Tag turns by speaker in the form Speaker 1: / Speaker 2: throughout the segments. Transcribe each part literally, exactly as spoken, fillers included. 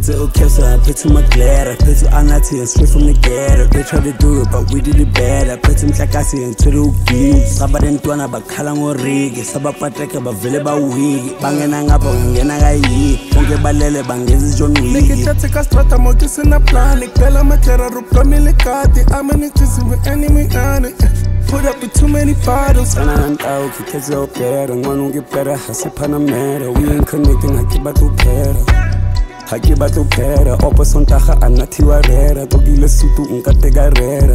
Speaker 1: Pizza Okesa, Pizza Maglera, Pizza Anati and straight from the ghetto. They tried to do it, but we did it better. Pizza Mtlakasi and Tulu Geeks. Sabadentwana Bakalango Rig, Sabapateka Bavileba Wig, Bangananga Banganai, Bonge Balele Bangez John Wig.
Speaker 2: Nikitaka strata mokisi na plani, Kela matera rupa milikati, amenichisi with enemy ane. Put up with too many bottles.
Speaker 1: And I'm out, kids out there, and one will get better. I say Panamera, we ain't connecting, I keep to pera. I keep to pera, Opposite Taha, and Natiwarera, to be less sutu, Uncategarera.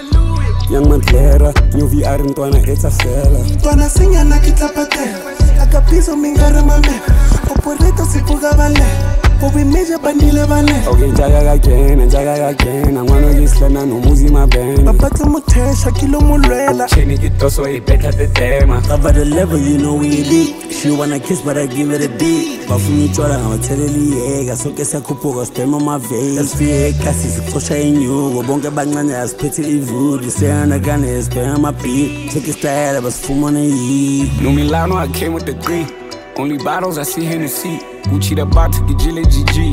Speaker 1: Young Mantlera, new V R and Twana, it's a fella.
Speaker 2: Twana sing and Nakitapate, Akapiso Mingara Mame, Operator Sipuga Vale. We measure bandile vale.
Speaker 1: Okay, jaga again and jaga again. I wanna get slana no muzi my band.
Speaker 2: Papa to mutesha kilo mulwela.
Speaker 1: Cheni get so it better the tema. Cover the level, you know we elite. She wanna kiss, but I give it a D. But for me, Jordan, I'ma tell her liega. So guess I could put a sperm on my veins. Let's be a cassis, push in you. Go bonga bangana as pretty evil. You say on a gun is sperm my beat. Take a style, I was full on a
Speaker 3: No Milano, I came with the green. Only bottles I see Hennessy. Gucci the bar to get G G.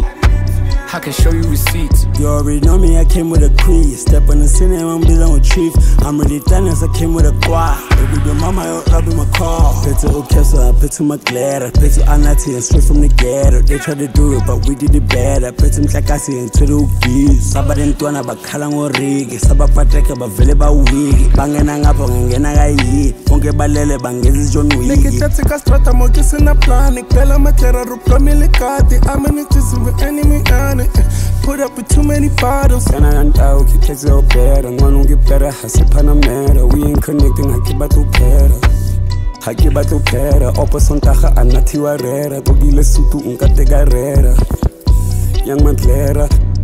Speaker 3: I can show you receipts.
Speaker 1: You already know me, I came with a crease. Step on the scene and I'm busy with chief. I'm really done as I came with a quad. Baby, the mama, I'll be my car. Pizza Okesa, Pizza Maglera, Pizza Anati and straight from the ghetto. They tried to do it, but we did it better. Pizza Mtlakasi and Tulu Geeks. Sabadentwana Bakalango Rig, Sabapateka Bavileba Wig, Bangananga Banganai, Bonge Balele Bangez John Wig.
Speaker 2: Nikitaka strata mokisi na plani, Kela matera rupa milikati, amenichisi with enemy ane. Put up with too many bottles.
Speaker 1: And I'm out, kids out better, and one will get better. I say Panamera, we ain't connecting, I keep to pera. I keep to pera, Opposite Taha, and Natiwarera, to be less sutu, Uncategarera. Young Mantlera.